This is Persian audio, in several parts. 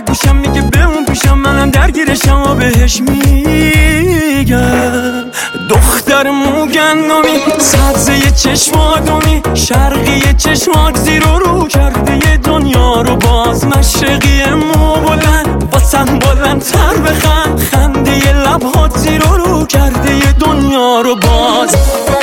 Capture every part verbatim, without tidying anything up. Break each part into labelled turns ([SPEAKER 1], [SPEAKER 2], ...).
[SPEAKER 1] گوشم میگه به اون پیشم، منم درگیرشم و بهش میگم دختر موگندمی، سبزه چشمادمی، شرقی چشمات زیر و رو کرده یه دنیا رو باز. مشرقی مو بلند واسم بلند تر بخند، خنده یه لبهات زیر و رو کرده یه دنیا رو باز.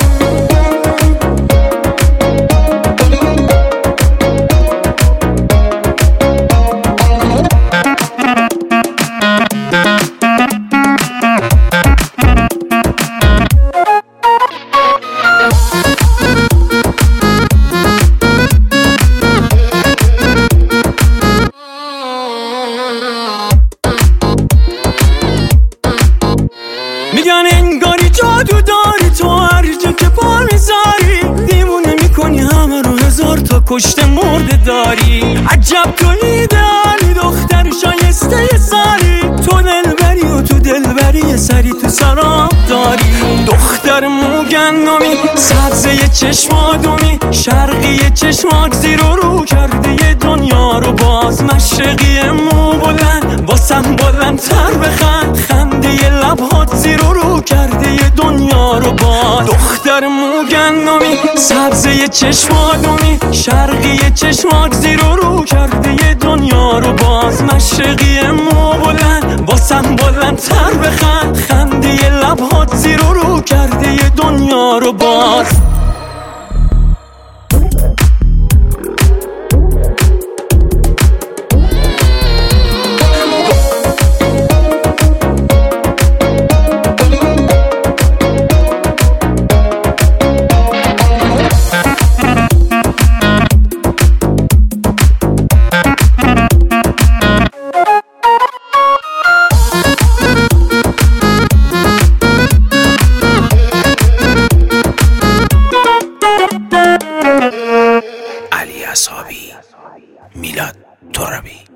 [SPEAKER 1] میگن انگاری جادو داری تو، هر جا که پا میذاری دیمونه میکنی همه رو، هزار تا کشته مرده داری. عجب تو ایدئالی، دختر شایسته سالی، تو دلبری و تو دلبری سری تو سراب داری. دختر موگندمی، سبزه چشمادمی، شرقی چشمات زیر و رو کرده یه دنیا رو باز. مشرقی مو بلند واسم بلند تر بخند، خنده یه لبهات زیر و رو کرده یه دنیا رو باز. دختر موگندمی، سبزه چشمادمی، شرقی چشمات زیر و رو کرده یه دنیا رو باز. مشرقی مو بلند واسم بلند تر بخند، خنده یه لبهات زیر و رو کرده یه دنیا رو باز.
[SPEAKER 2] علی اصحابی، میلاد ترابی.